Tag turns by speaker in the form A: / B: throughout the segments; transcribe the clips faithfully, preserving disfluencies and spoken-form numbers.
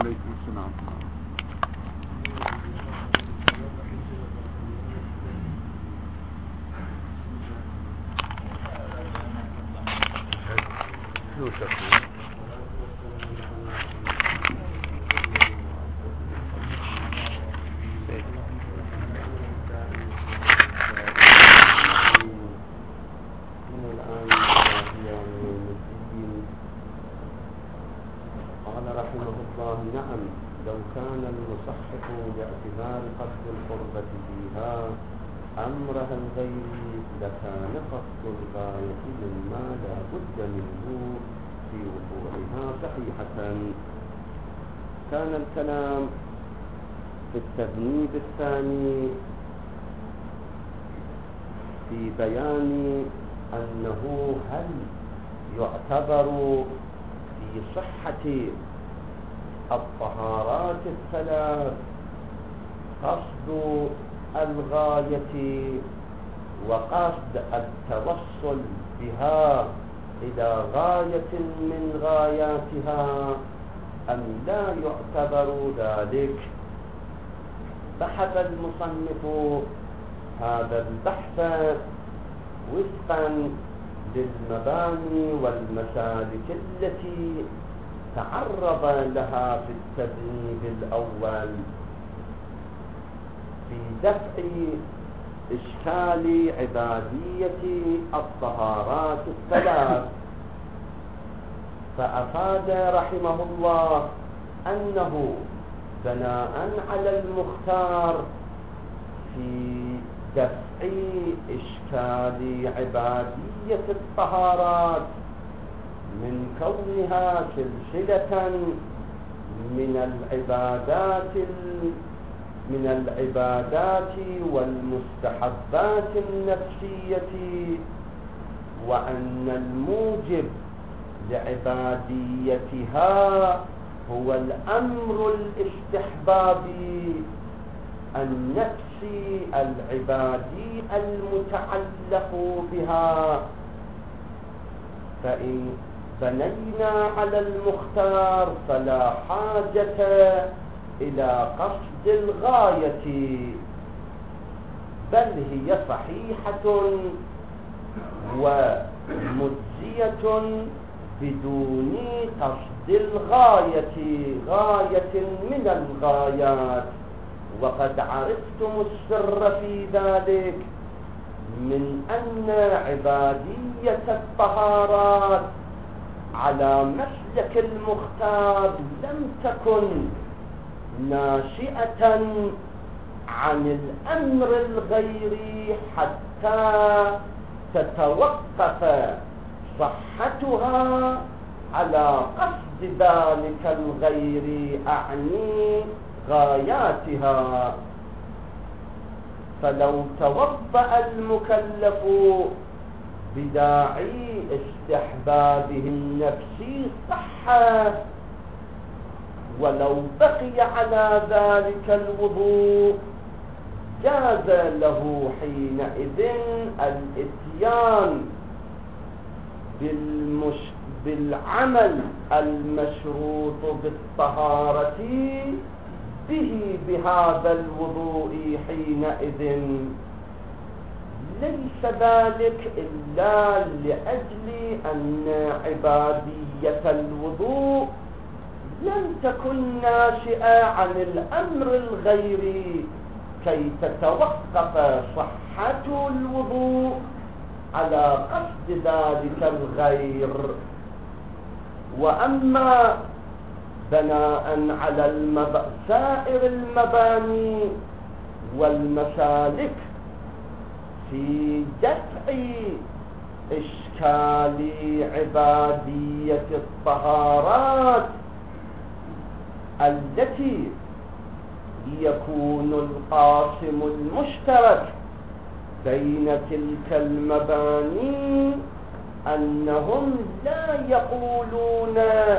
A: عليكم السلام.
B: شو شكله
C: نعم لو كان المصحح باعتبار قصد القربة فيها أمرها الغيري لكان قصد الغاية مما لا بد منه في وقوعها صحيحة. كان الكلام في التذنيب الثاني في بيان أنه هل يعتبر في صحة الطهارات الثلاث قصد الغاية وقصد التوصل بها إلى غاية من غاياتها أم لا يعتبر ذلك. بحث المصنف هذا البحث وفقا للمباني والمسالك التي تعرض لها في التذنيب الأول في دفع إشكال عبادية الطهارات الثلاث، فأفاد رحمه الله أنه بناء على المختار في دفع إشكال عبادية الطهارات من كونها سلسلة من العبادات من العبادات والمستحبات النفسية، وأن الموجب لعباديتها هو الأمر الاستحبابي النفسي العبادي المتعلق بها. فإن بنينا على المختار فلا حاجة إلى قصد الغاية، بل هي صحيحة ومجزية بدون قصد الغاية غاية من الغايات. وقد عرفتم السر في ذلك من أن عبادية الطهارات على مسلك المختار لم تكن ناشئة عن الأمر الغيري حتى تتوقف صحتها على قصد ذلك الغير، أعني غاياتها. فلو توضأ المكلف بداعي استحبابه النفسي صح، ولو بقي على ذلك الوضوء جاز له حينئذ الاتيان بالمش... بالعمل المشروط بالطهارة به بهذا الوضوء حينئذ، ليس ذلك إلا لأجل أن عبادية الوضوء لم تكن ناشئة عن الأمر الغيري كي تتوقف صحة الوضوء على قصد ذلك الغير. وأما بناء على المب... سائر المباني والمسالك في دفع إشكال عبادية الطهارات التي يكون القاسم المشترك بين تلك المباني أنهم لا يقولون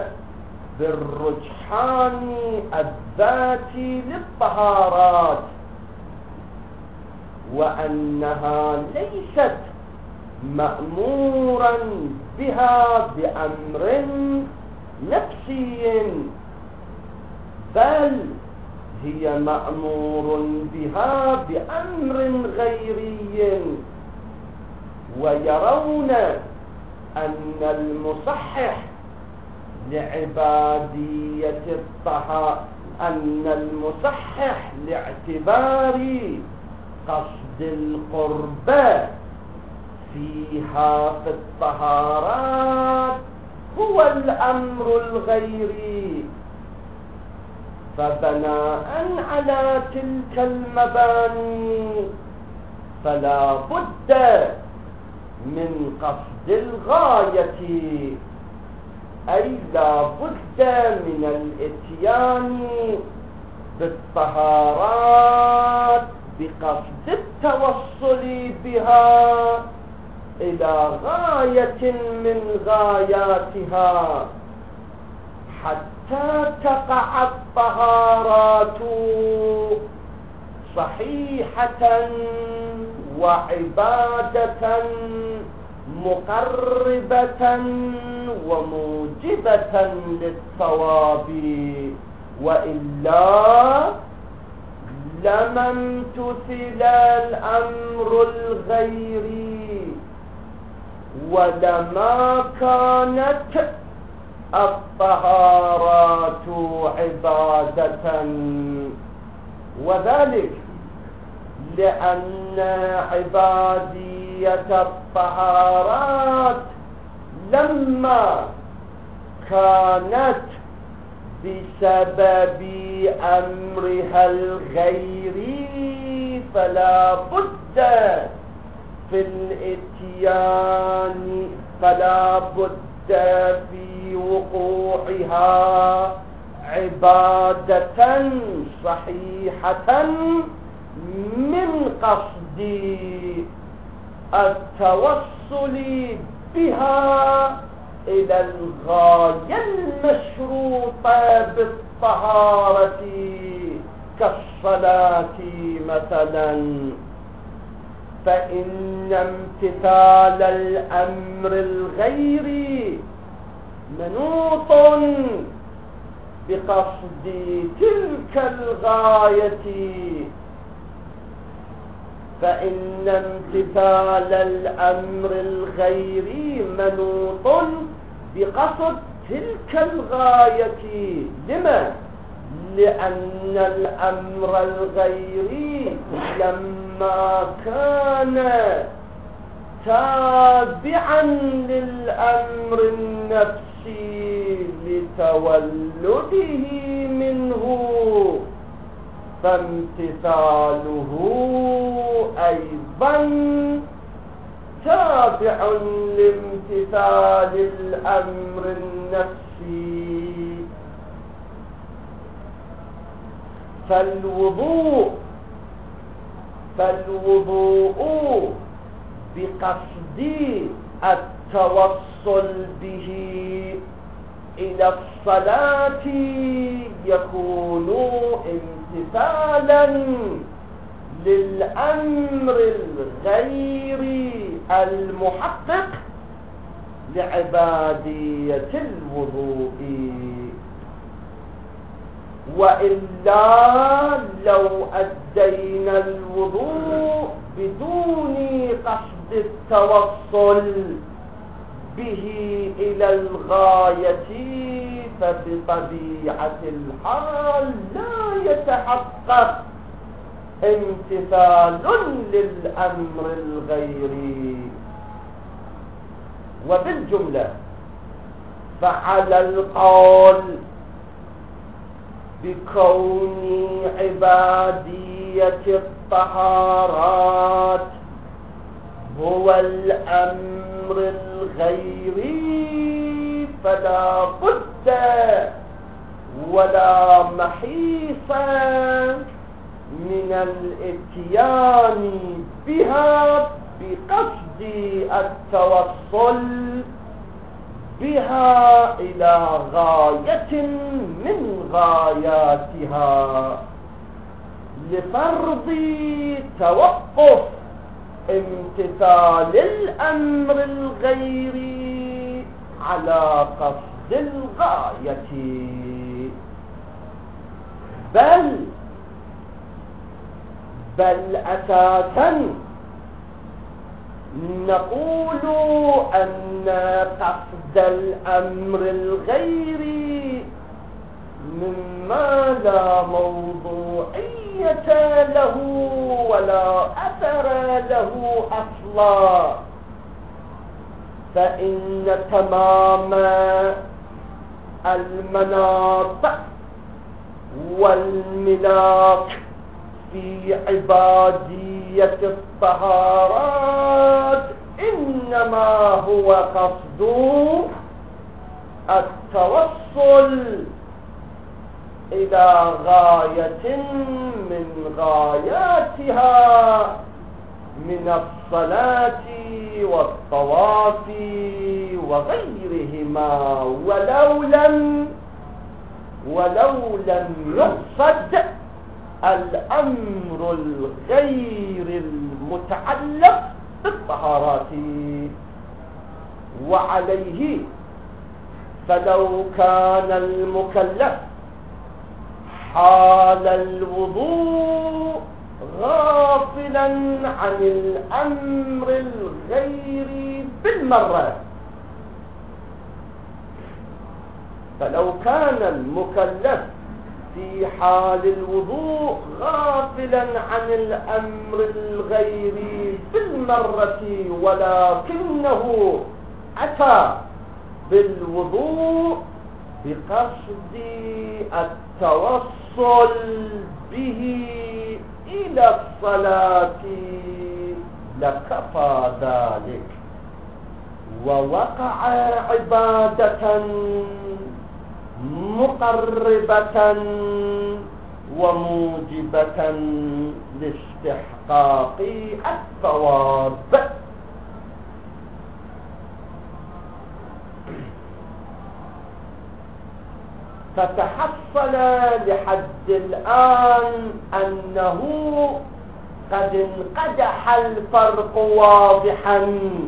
C: بالرجحان الذاتي للطهارات، وأنها ليست مأمورا بها بأمر نفسي، بل هي مأمور بها بأمر غيري، ويرون أن المصحح لعبادية الطهارة أن المصحح لاعتبار قصد القربة فيها في الطهارات هو الأمر الغيري، فبناء على تلك المباني فلا بد من قصد الغاية، أي لا بد من الاتيان بالطهارات بقصد التوصل بها إلى غاية من غاياتها حتى تقع الطهارات صحيحة وعبادة مقربة وموجبة للثواب، وإلا لما امتثل الأمر الغيري ولما كانت الطهارات عبادة، وذلك لأن عبادية الطهارات لما كانت بسبب أمرها الغيري فلا بد في الاتيان فلا بد في وقوعها عبادة صحيحة من قصد التوصل بها إلى الغاية المشروطة بالطهارة كالصلاة مثلا، فإن امتثال الأمر الغيري منوط بقصد تلك الغاية، فإن امتثال الأمر الغيري منوط بقصد تلك الغاية. لما؟ لأن الأمر الغيري لما كان تابعا للأمر النفسي لتولده منه فامتثاله أيضا تابع لامتثال الأمر النفسي. فالوضوء فالوضوء بقصد التوصل به إلى الصلاة يكون امتثالا للأمر الغيري المحقق لعبادية الوضوء، وإلا لو أدينا الوضوء بدون قصد التوصل به إلى الغاية فبطبيعة الحال لا يتحقق امتثال للأمر الغيري. وبالجملة فعلى القول بكون عبادية الطهارات هو الأمر الغيري فلا بد ولا محيص من الاتيان بها بقصد التوصل بها إلى غاية من غاياتها لفرض توقف امتثال الأمر الغيري على قصد الغاية. بل بل أساسا نقول أن قصد الأمر الغيري مما لا موضوعية له ولا أثر له أصلا، فإن تمام المناط والملاك في عبادية الطهارات إنما هو قصد التوصل إلى غاية من غاياتها من الصلاة والطواف وغيرهما، ولو لم ولو لم يقصد الأمر الغير المتعلق بالطهارات. وعليه فلو كان المكلف حال الوضوء غافلا عن الأمر الغير بالمرة، فلو كان المكلف في حال الوضوء غافلا عن الأمر الغيري بالمرة ولكنه أتى بالوضوء بقصد التوصل به إلى الصلاة لكفى ذلك، ووقع عبادة مقربة وموجبة لاستحقاق الثواب. فتحصل لحد الآن أنه قد انقدح الفرق واضحا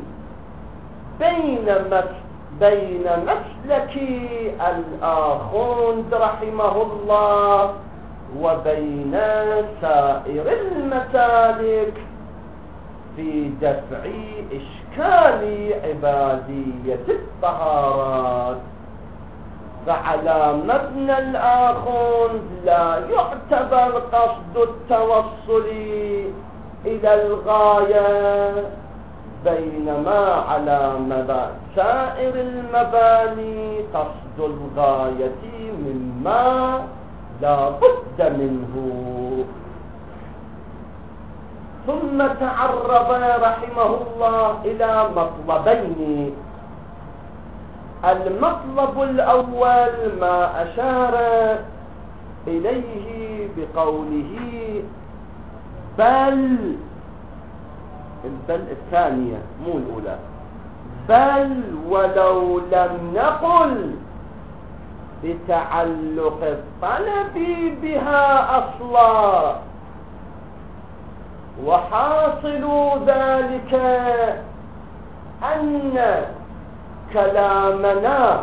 C: بين بين مسلك الآخوند رحمه الله وبين سائر المسالك في دفع إشكال عبادية الطهارات. فعلى مبنى الآخوند لا يعتبر قصد التوصل إلى الغاية، بينما على سائر المباني قصد الغاية مما لا بد منه. ثم تعرض رحمه الله إلى مطلبين. المطلب الأول ما أشار إليه بقوله بل البل الثانية مو الأولى، بل ولو لم نقل بتعلق الطلب بها أصلا، وحاصل ذلك أن كلامنا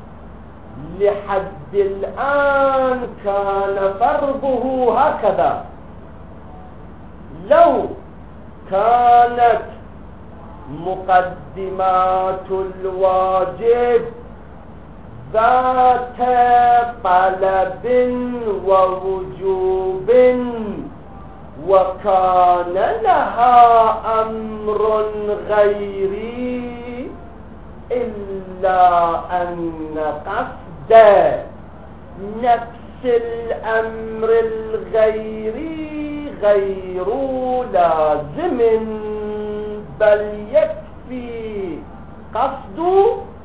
C: لحد الآن كان فرضه هكذا: لو كانت مقدمات الواجب ذات طلب ووجوب وكان لها أمر غيري، إلا أن قصد نفس الأمر الغيري غير لازم، بل يكفي قصد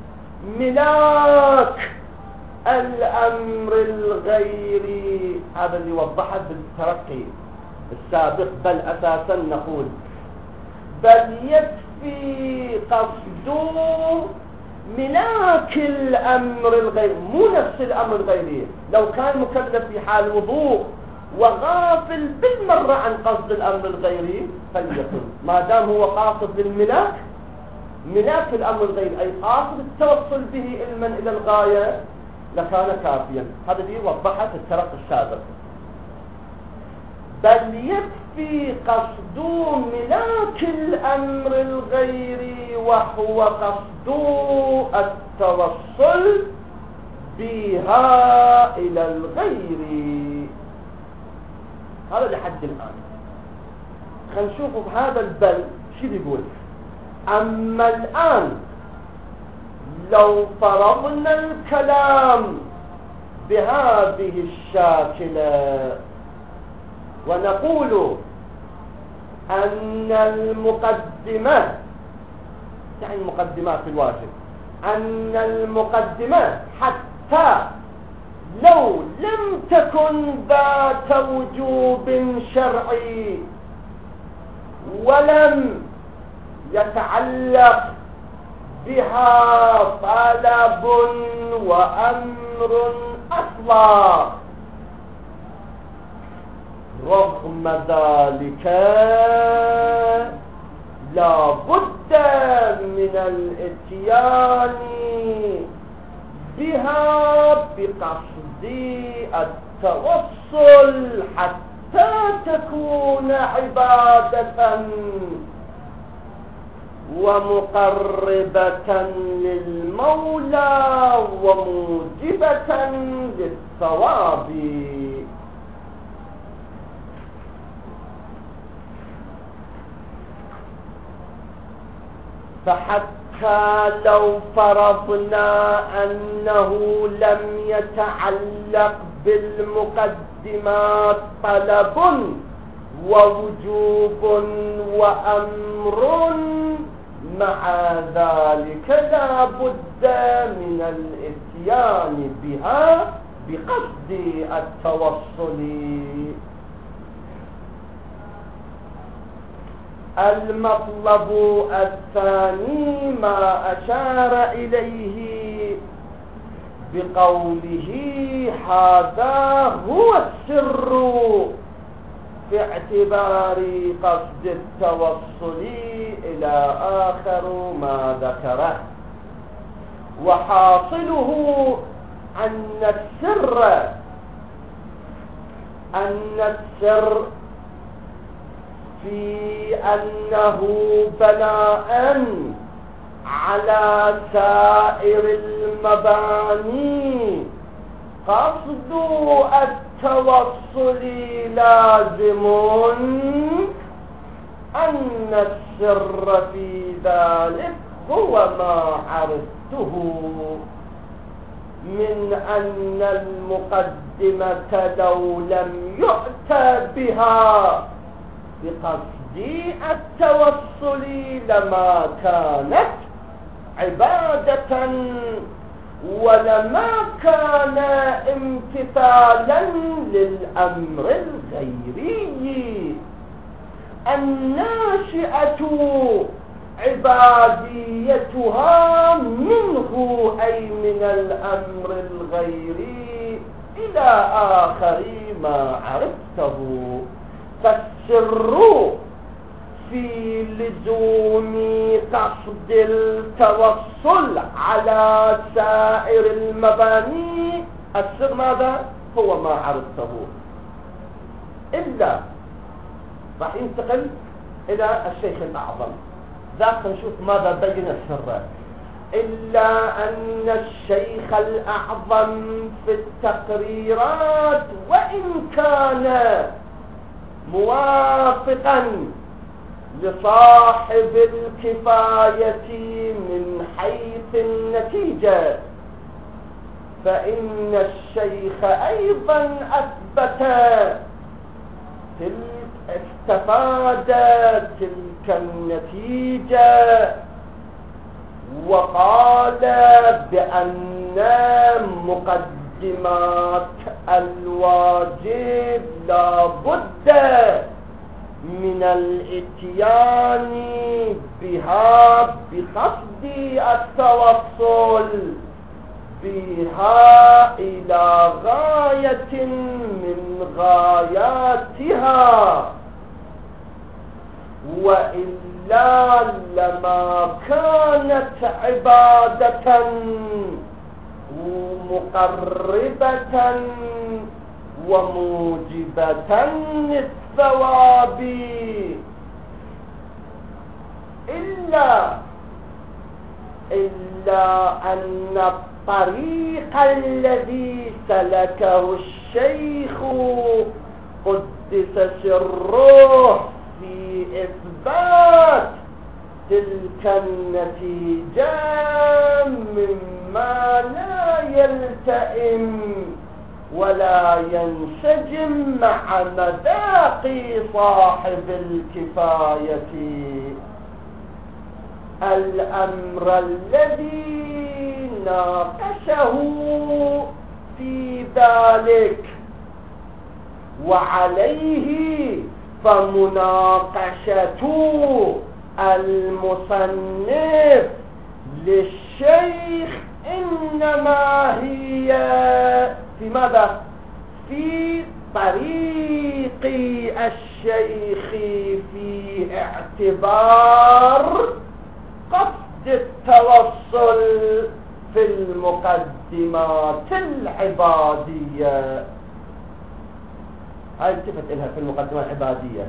C: ملاك الأمر الغيري. هذا اللي وضحت بالترقي السابق. بل أساسا نقول بل يكفي قصد ملاك الأمر الغيري، مو نفس الأمر الغيري. لو كان مكلف في حال وضوء وغافل بالمرة عن قصد الأمر الغيري فليكن، ما دام هو قاصد للملاك ملاك الأمر الغيري أي قاصد التوصل به علما إلى الغاية لكان كافيا. هذا دي وضحت الترق السابق. بل يكفي قصد ملاك الأمر الغيري وهو قصد التوصل بها إلى الغير. هذا لحد الآن. خلينا نشوف بهذا البل شو بيقول. أما الآن لو فرضنا الكلام بهذه الشاكلة ونقول أن المقدمة، يعني المقدمات الواجب، أن المقدمة حتى لو لم تكن ذات وجوب شرعي ولم يتعلق بها طلب وأمر أصلا، رغم ذلك لا بد من الاتيان بها بقصد التوصل حتى تكون عبادة ومقربة للمولى وموجبة للثواب. فحتى لو فرضنا أنه لم يتعلق بالمقدمات طلب ووجوب وأمر، مع ذلك لا بد من الاتيان بها بقصد التوصل. المطلب الثاني ما أشار إليه بقوله هذا هو السر في اعتبار قصد التوصل إلى آخر ما ذكره. وحاصله أن السر أن السر في أنه بناء على سائر المباني قصد التوصل لازم أن السر في ذلك هو ما عرفته من أن المقدمة لو لم يؤتى بها بقصد التوصل لما كانت عبادة ولما كان امتثالا للأمر الغيري. الناشئة عباديتها منه أي من الأمر الغيري إلى آخر ما عرفته. فالسر في لزوم قصد التوصل على سائر المباني السر ماذا؟ هو ما عرفته. إلا راح ينتقل إلى الشيخ الأعظم، ذاك نشوف ماذا بين السر. إلا أن الشيخ الأعظم في التقريرات وإن كان موافقا لصاحب الكفاية من حيث النتيجة، فإن الشيخ أيضا أثبت تلك استفاد تلك النتيجة وقال بأن مقدمات الواجب لا بد من الاتيان بها بقصد التوصل بها إلى غاية من غاياتها، وإلا لما كانت عبادة مقربة وموجبة الثواب، إلا إلا أن الطريق الذي سلكه الشيخ قدس سره في إثبات تلك النتيجة مما لا يلتئم ولا ينسجم مع مذاق صاحب الكفاية. الأمر الذي ناقشه في ذلك وعليه فمناقشة المصنف للشيخ إنما هي في ماذا؟ في طريق الشيخ في اعتبار قصد التوصل في المقدمات العبادية. هاي التفت إلها في المقدمات العبادية،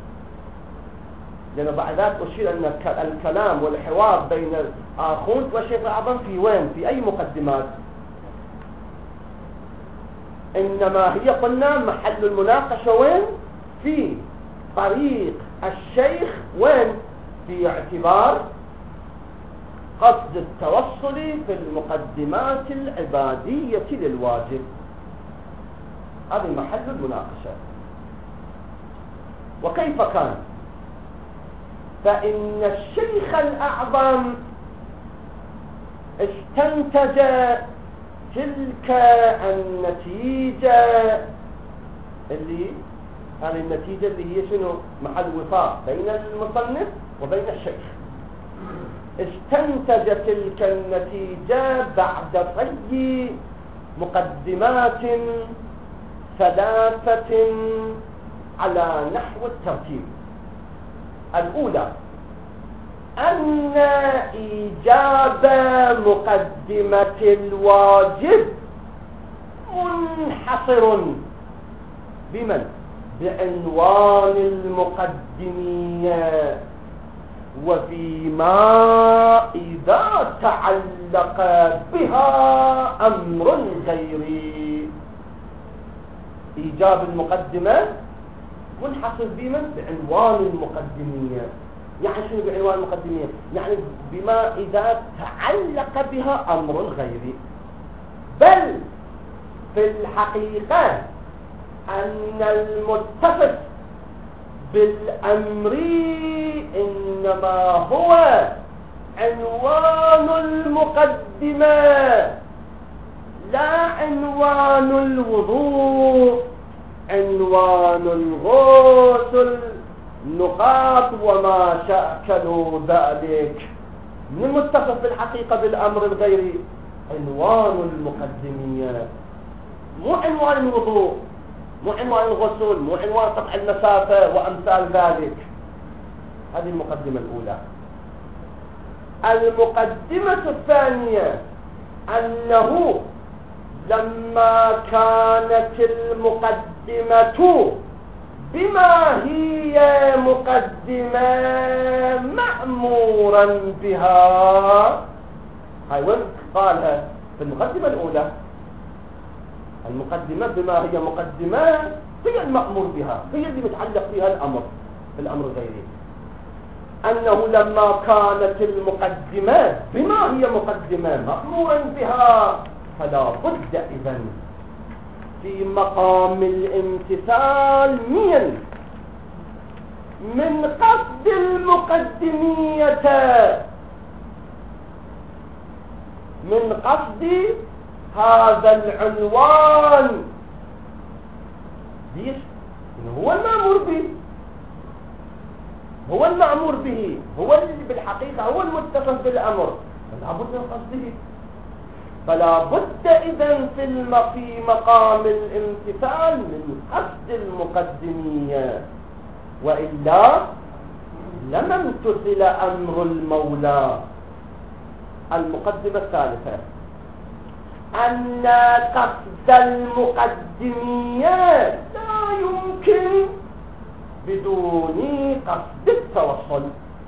C: لأنه بعد ذلك أشير أن الكلام والحوار بين الآخوند والشيخ الأعظم في وين؟ في أي مقدمات؟ إنما هي قلنا محل المناقشة وين؟ في طريق الشيخ وين؟ في اعتبار قصد التوصل في المقدمات العبادية للواجب. هذا محل المناقشة. وكيف كان؟ فإن الشيخ الأعظم استنتج تلك النتيجة اللي هذه النتيجة اللي هي شنو؟ محل وفاق بين المصنف وبين الشيخ. استنتج تلك النتيجة بعد طي مقدمات ثلاثة على نحو الترتيب. الأولى أن إيجاب مقدمة الواجب منحصر بمن؟ بعنوان المقدمية، وفيما إذا تعلق بها أمر غيري. إيجاب المقدمة منحصر بمن؟ بعنوان المقدمية. يعني شنو بعنوان المقدمية؟ يعني بما إذا تعلق بها أمر غيري. بل في الحقيقة أن المتصف بالأمر إنما هو عنوان المقدمة لا عنوان الوضوء، عنوان الغسل، النقاط وما شاكلوا ذلك. من المتصف بالحقيقة بالأمر الغيري؟ عنوان المقدمية، مو عنوان الوضوء، مو عنوان الغسل، مو عنوان قطع المسافة وأمثال ذلك. هذه المقدمة الأولى. المقدمة الثانية أنه لما كانت المقدمة بما هي مقدمة مأمورا بها، هاي وين قالها؟ في المقدمة الأولى. المقدمة بما هي مقدمة هي المأمور بها، هي اللي متعلق فيها الأمر، الأمر غيري. أنه لما كانت المقدمة بما هي مقدمة مأمورا بها فلا بد إذن في مقام الامتثال من من قصد المقدمية، من قصد هذا العنوان، ليش؟ هو المأمور به، هو المأمور به، هو اللي بالحقيقة هو المتصف بالأمر، فلا بد من قصده. فلا بد إذن في في مقام الامتثال من قصد المقدمية، وإلا لم امتثل أمر المولى. المقدمة الثالثة أن قصد المقدميات لا يمكن بدون قصد التوصل.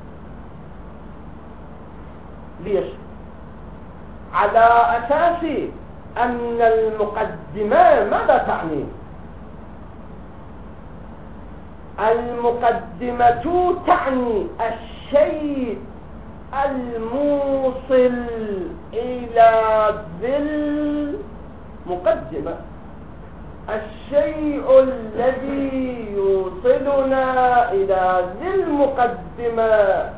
C: ليش؟ على أساس أن المقدمة ماذا تعني؟ المقدمة تعني الشيء الموصل إلى ذي المقدمة، الشيء الذي يوصلنا إلى ذي المقدمة،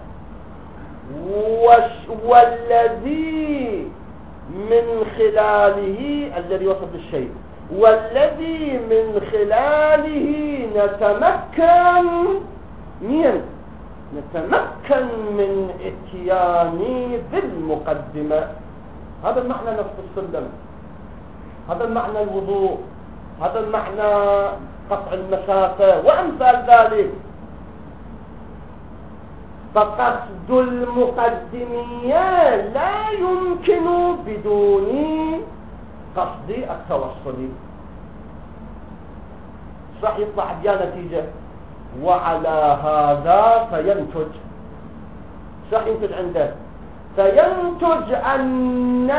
C: والذي من خلاله الذي وصل الشيء، والذي من خلاله نتمكن من نتمكن من اتيان ذي المقدمة. هذا المعنى نفس السلم، هذا المعنى الوضوء، هذا المعنى قطع المسافة وأمثال ذلك. فقصد المقدمية لا يمكن بدون قصد التوصل. صح يطلع بها نتيجة، وعلى هذا فينتج صح ينتج عنده فينتج أن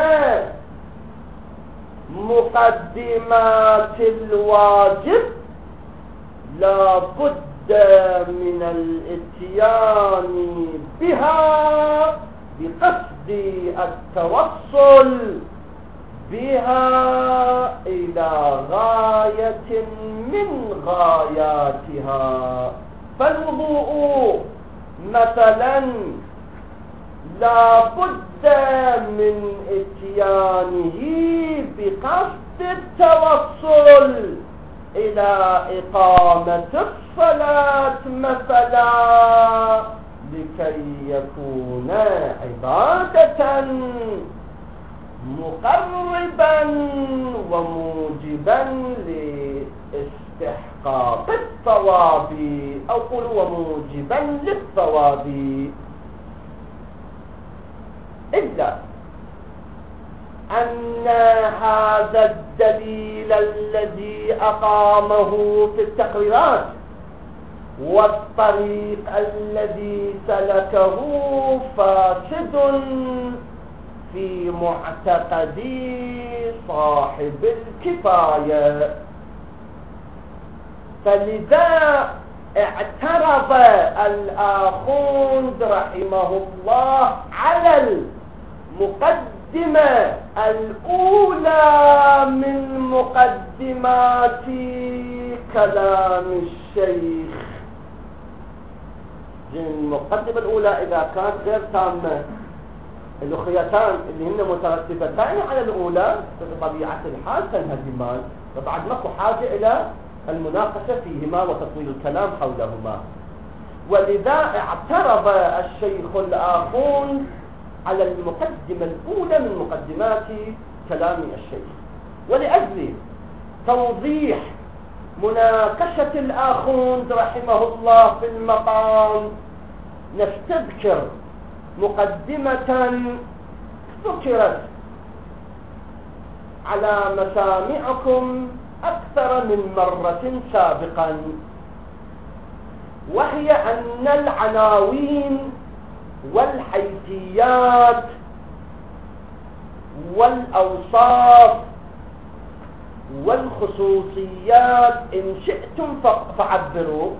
C: مقدمات الواجب لا بد من الاتيان بها بقصد التوصل بها إلى غاية من غاياتها. فالوضوء مثلا لا بد من اتيانه بقصد التوصل إلى إقامة الصلاة مثلا لكي يكون عبادة مقربا وموجبا لاستحقاق الثواب، أو قل وموجبا للثواب. إلا أن هذا الدليل الذي أقامه في التقريرات والطريق الذي سلكه فاسد في معتقد صاحب الكفاية. فلذا اعترض الآخوند رحمه الله على المقدمة الأولى من مقدمات كلام الشيخ. المقدمة الأولى إذا كانت غير تامة، الأخريتان اللي هن مترتبتان على الأولى بطبيعة الحال تنهزمان، وبعد ماكو حاجة إلى المناقشة فيهما وتطويل الكلام حولهما. ولذا اعترض الشيخ الآخوند على المقدمة الأولى من مقدمات كلام الشيخ. ولأجل توضيح مناقشة الآخوند رحمه الله في المقام نستذكر مقدمة ذكرت على مسامعكم أكثر من مرة سابقا، وهي أن العناوين والحيثيات والأوصاف والخصوصيات إن شئتم فعبروا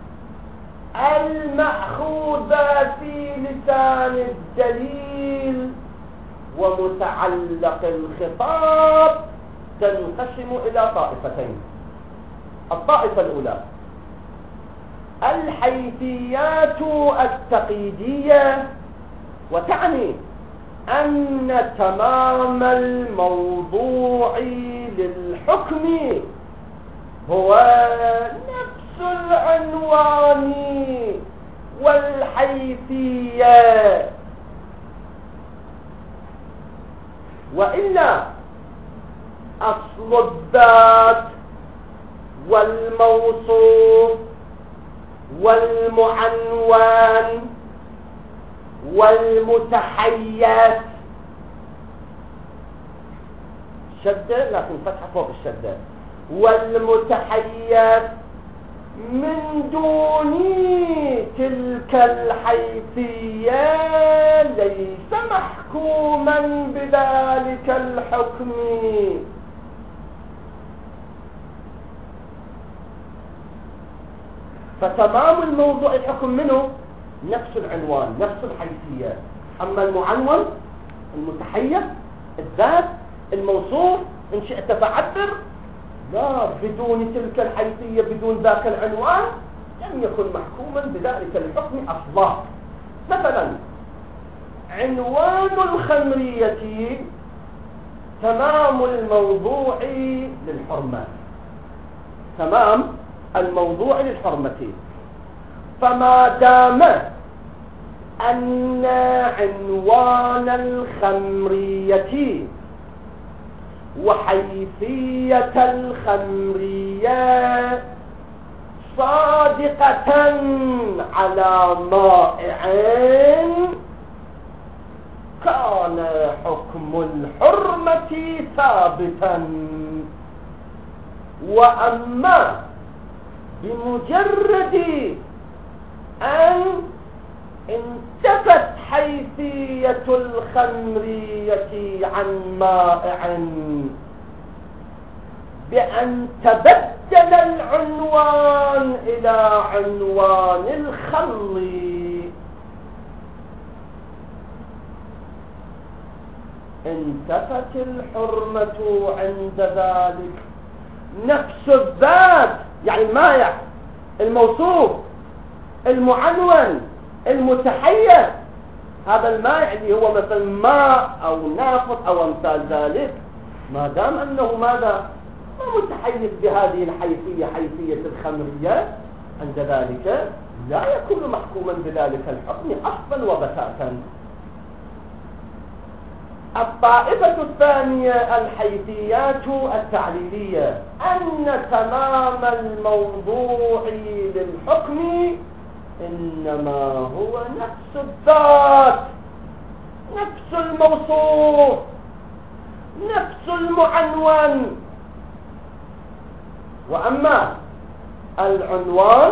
C: المأخوذة في لسان الدليل ومتعلق الخطاب تنقسم إلى طائفتين. الطائفة الأولى الحيثيات التقييدية، وتعني أن تمام الموضوع للحكم هو نفس العنوان والحيثية، وإلا أصل الذات والموصوف والمعنون والمتحيز شدة لكن فتحة فوق الشدة. والمتحيز من دون تلك الحيثية ليس محكوما بذلك الحكم. فتمام الموضوع الحكم منه نفس العنوان نفس الحيثية. أما المعنون المتحيز الذات الموصوف إن شئت فعبر، لا، بدون تلك الحيثية بدون ذاك العنوان لم يكن محكوما بذلك الحكم أصلا. مثلا عنوان الخمرية تمام الموضوع للحرمة، تمام الموضوع للحرمة، فما دام أن عنوان الخمرية وحيثية الخمرية صادقة على مائع كان حكم الحرمة ثابتا. وأما بمجرد أن انتفت حيثية الخمرية عن مائع بأن تبدل العنوان إلى عنوان الخمر، انتفت الحرمة عند ذلك. نفس الذات يعني المائع الموصوف المعنون المتحيز، هذا المائع اللي هو مثل ماء أو نافط أو أمثال ذلك، ما دام أنه ماذا ما متحيز بهذه الحيثية حيثية الخمرية، عند ذلك لا يكون محكوما بذلك الحكم أصلا وبتاتا. الطائفة الثانية الحيثيات التعليلية، أن تمام الموضوع للحكم إنما هو نفس الذات نفس الموصوف نفس المعنون. وأما العنوان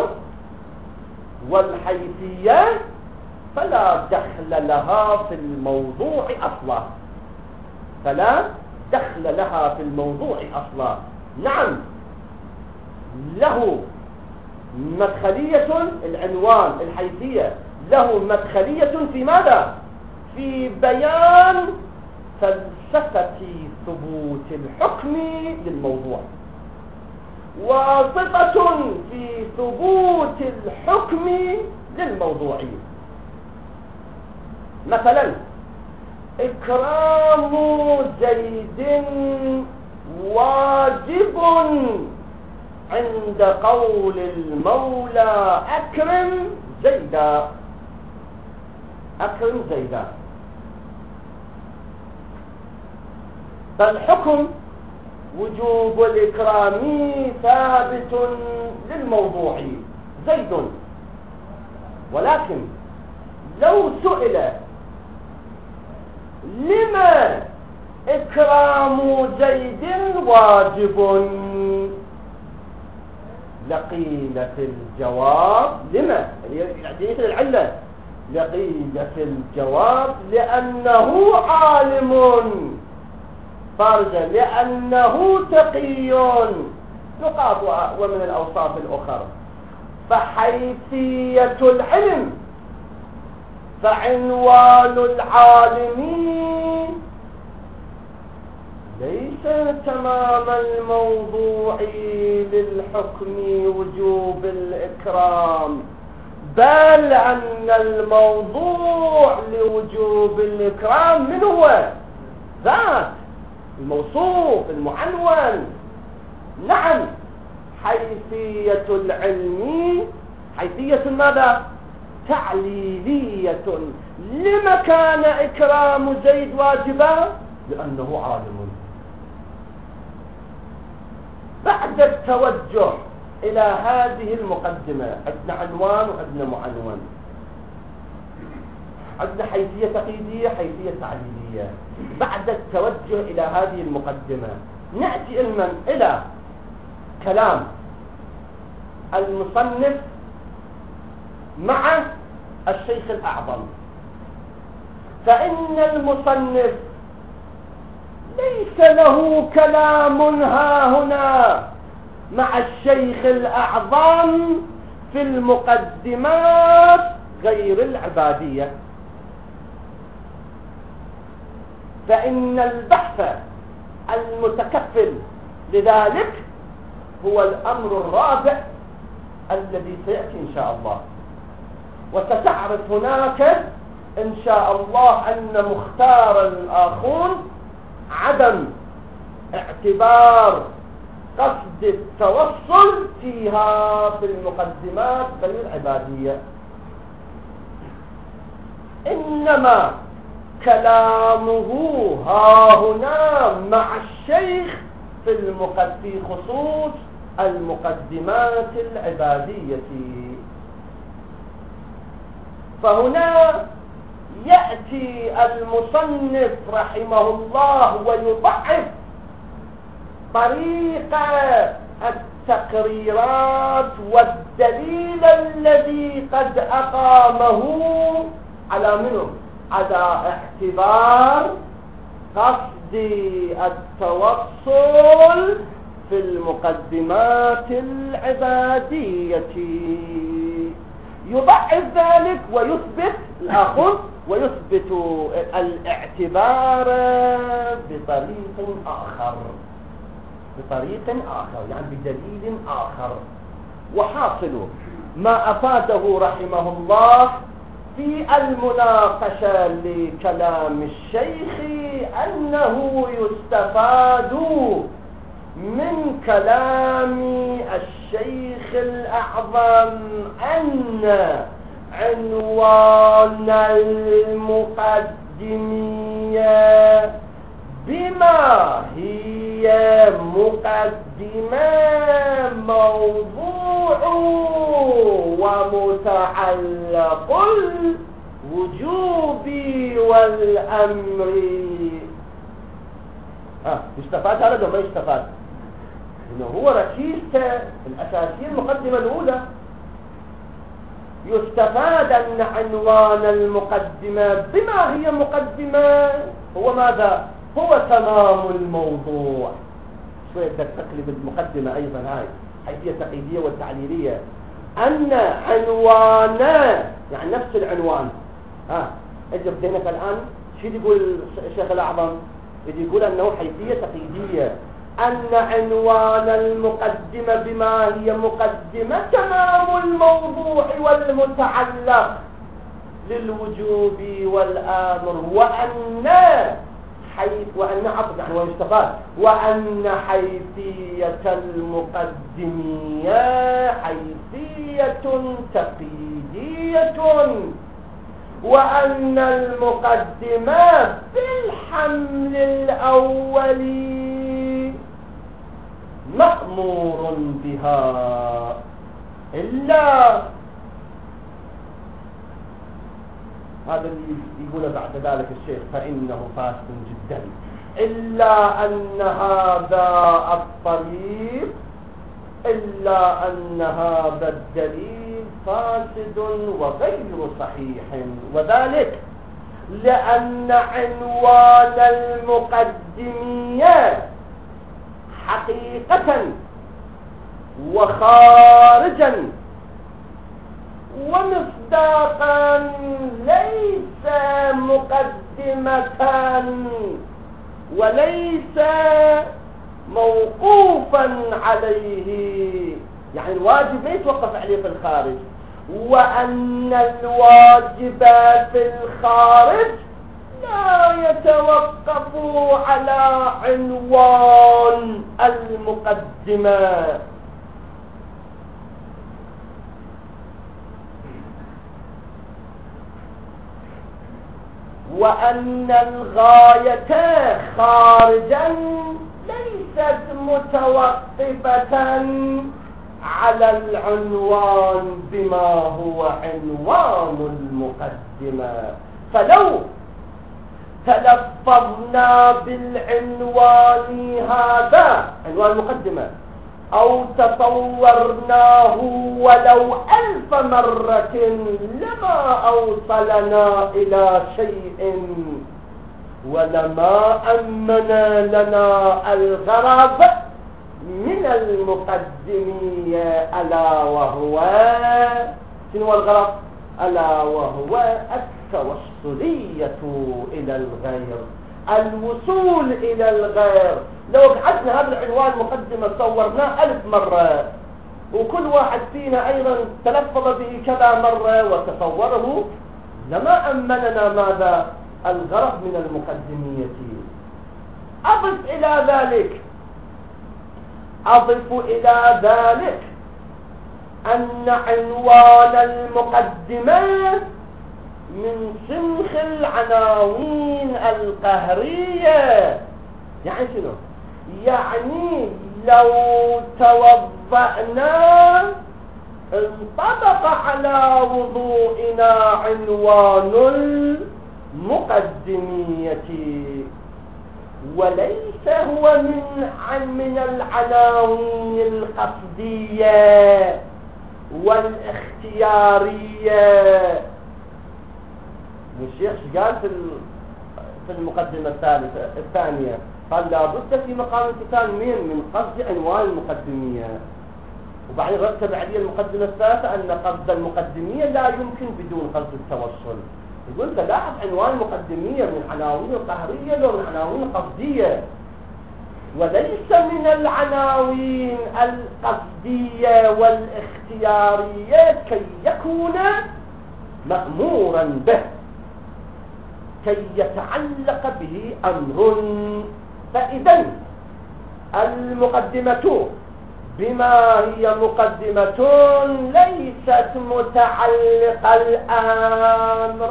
C: والحيثية فلا دخل لها في الموضوع أصلا، فلا دخل لها في الموضوع أصلا. نعم له مدخلية، العنوان الحيثية له مدخلية في ماذا؟ في بيان فلسفة ثبوت الحكم للموضوع، واسطة في ثبوت الحكم للموضوع. مثلا إكرام زيد واجب عند قول المولى أكرم زيدا، أكرم زيدا. فالحكم وجوب الإكرام ثابت للموضوع زيد، ولكن لو سئل لما إكرام زيد واجب لقيل في الجواب لما يعني العلة، لقيل في الجواب لأنه عالم فرجا، لأنه تقي، نقاط ومن الأوصاف الأخرى. فحيثية العلم فعنوان العالمين ليس تمام الموضوع للحكم وجوب الإكرام، بل أن الموضوع لوجوب الإكرام من هو؟ ذات الموصوف المعنون. نعم حيثية العلم حيثية ماذا؟ تعليلية. لما كان إكرام زيد واجبا؟ لأنه عالم. بعد التوجه إلى هذه المقدمة عندنا عنوان وعندنا معنون. عندنا حيثية تقييدية، حيثية تعليلية. بعد التوجه إلى هذه المقدمة نأتي علما إلى كلام المصنف مع الشيخ الأعظم. فإن المصنف ليس له كلام ها هنا مع الشيخ الأعظم في المقدمات غير العبادية، فإن البحث المتكفل لذلك هو الأمر الرابع الذي سيأتي إن شاء الله. وستعرف هناك إن شاء الله أن مختار الآخون عدم اعتبار قصد التوصل فيها في المقدمات غير العبادية، إنما كلامه ها هنا مع الشيخ في المقد في خصوص المقدمات العبادية. فهنا يأتي المصنف رحمه الله ويضعف طريقة التقريرات والدليل الذي قد أقامه على منه، على اعتبار قصد التوصل في المقدمات العبادية. يضعف ذلك ويثبت الآخر ويثبت الاعتبار بطريق آخر بطريق آخر يعني بدليل آخر. وحاصل ما أفاده رحمه الله في المناقشة لكلام الشيخ أنه يستفاد من كلام الشيخ الأعظم أن عنوان المقدمية بما هي مقدمة موضوع ومتعلق الوجوب والأمر. آه يستفاد هذا ولا ما يستفاد؟ إنه هو ركيزته الأساسية المقدمة الأولى. يستفاد أن عنوان المقدمة بما هي مقدمة هو ماذا؟ هو تمام الموضوع. شوية تقلب المقدمة أيضا هاي حيثية تقييدية والتعليلية. أن عنوان يعني نفس العنوان. ها أجل بدينك الآن شو يقول الشيخ الأعظم؟ يقول أنه حيثية تقييدية، أن عنوان المقدمة بما هي مقدمة تمام الموضوع والمتعلق للوجوب والآمر، وأن حيث وأن عطف يعني ويستفاد وأن حيثية المقدمية حيثية تقييدية، وأن المقدمة بالحمل الأولي مأمور بها، إلا هذا اللي يقوله بعد ذلك الشيخ فإنه فاسد جدا، إلا أن هذا الطريق إلا أن هذا الدليل فاسد وغير صحيح، وذلك لأن عنوان المقدمية حقيقة وخارجا ومصداقا ليس مقدمة وليس موقوفا عليه، يعني الواجب ما يتوقف عليه في الخارج، وأن الواجب في الخارج لا يتوقف على عنوان المقدمة. وأن الغاية خارجا ليست متوقفة على العنوان بما هو عنوان المقدمة، فلو تلفظنا بالعنوان هذا، عنوان المقدمة، أو تصورناه ولو ألف مرة لما أوصلنا إلى شيء ولما أمن لنا الغرض من المقدمية، ألا وهو شنو الغرض؟ ألا وهو التوصلية إلى الغير، الوصول إلى الغير. لو قعدنا هذا العنوان مقدمة صورناه ألف مرة، وكل واحد فينا أيضا تلفظ به كذا مرة وتصوره، لما أمننا ماذا؟ الغرض من المقدمية. أضف إلى ذلك أضف إلى ذلك أن عنوان المقدمة من سمخ العناوين القهرية. يعني شنو؟ يعني لو توضأنا انطبق على وضوئنا عنوان المقدمية، وليس هو من من العناوين القصدية والاختيارية. الشيخ قال في في المقدمة الثالثة الثانية، قال لابد في مقام الكتاب من من قصد عنوان المقدمية، وبعدين رتب عليه المقدمة الثالثة أن قصد المقدمية لا يمكن بدون قصد التوصل. يقول تلاحظ عنوان المقدمية من عناوين القهرية لو من عناوين القصدية، وليس من العناوين القصدية والاختيارية كي يكون مأمورا به، كي يتعلق به أمر. فإذا المقدمة بما هي مقدمة ليست متعلق الأمر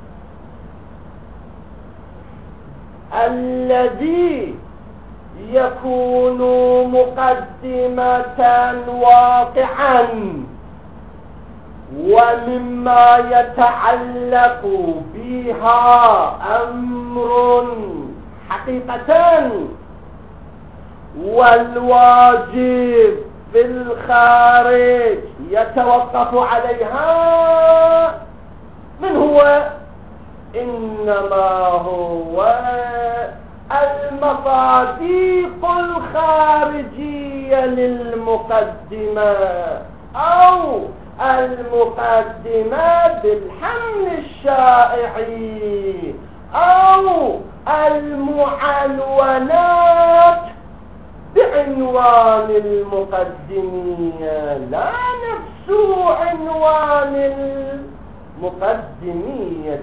C: الذي يكون مقدمة واقعا، ومما يتعلق بها أمر حقيقة، والواجب في الخارج يتوقف عليها. من هو؟ إنما هو المصادق الخارجية للمقدمة، أو المقدمة بالحمل الشائعي، أو المعنونات بعنوان المقدمية، لا نفس عنوان المقدمية.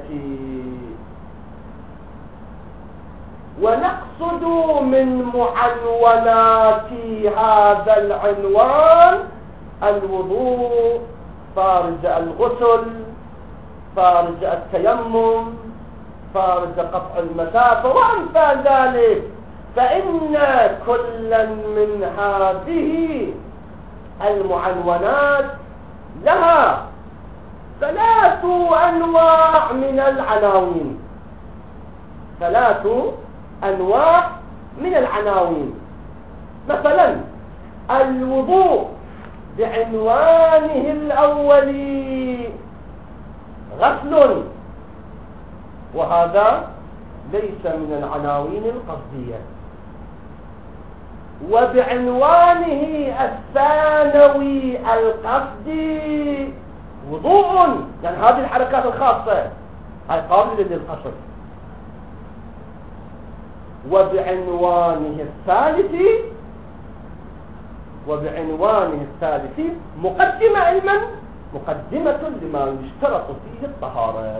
C: ونقصد من معنونات هذا العنوان الوضوء، فارج الغسل، فارج التيمم، فارج قطع المسافة وأمثال ذلك. فإن كلا من هذه المعنونات لها ثلاث أنواع من العناوين، ثلاث أنواع من العناوين. مثلا الوضوء بعنوانه الأولي غسل، وهذا ليس من العناوين القصدية. وبعنوانه الثانوي القصدي وضوء، يعني هذه الحركات الخاصة هاي قابلة للقصد. وبعنوانه الثالث وبعنوانه الثالث مقدمة علما، مقدمة لما يشترط فيه الطهارة.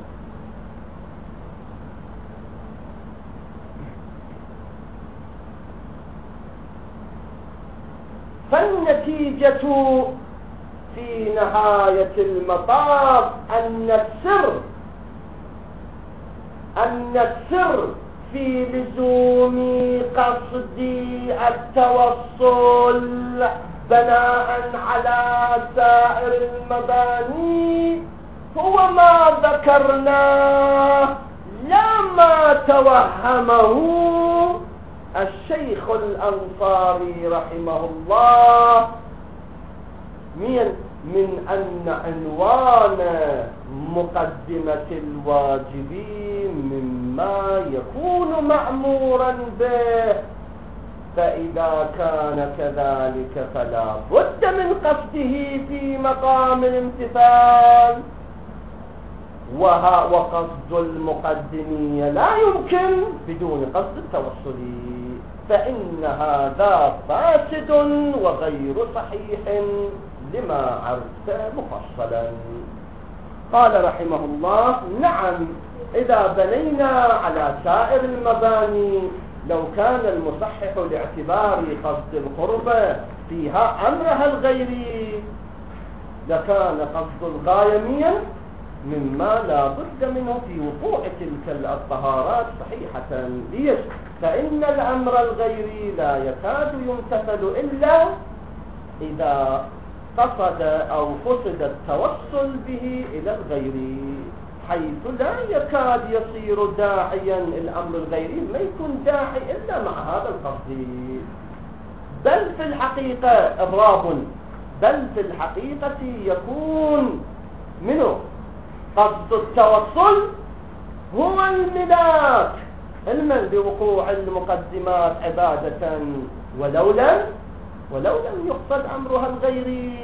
C: فالنتيجة في نهاية المطاف أن السر أن السر في لزوم قصد التوصل بناء على سائر المباني هو ما ذكرناه لا ما توهمه الشيخ الأنصاري رحمه الله من من أن عنوان مقدمة الواجبين مما يكون مأمورا به، فإذا كان كذلك فلا بد من قصده في مقام الامتثال، وقصد المقدمية لا يمكن بدون قصد التوصل، فإن هذا فاسد وغير صحيح لما عرفت مفصلا. قال رحمه الله: نعم، إذا بنينا على سائر المباني لو كان المصحح لاعتبار قصد القربة فيها أمرها الغيري لكان قصد الغاية مما لا بد منه في وقوع تلك الطهارات صحيحة. ليش؟ فإن الأمر الغيري لا يكاد يمتثل إلا إذا قصد أو قصد التوصل به إلى الغير، حيث لا يكاد يصير داعيا الأمر الغيري ما يكون داعي إلا مع هذا القصد، بل في الحقيقة إضراب، بل في الحقيقة يكون منه قصد التوصل هو الملاك علما بوقوع المقدمات عبادة، ولو لم ولو لم يقصد أمرها الغيري.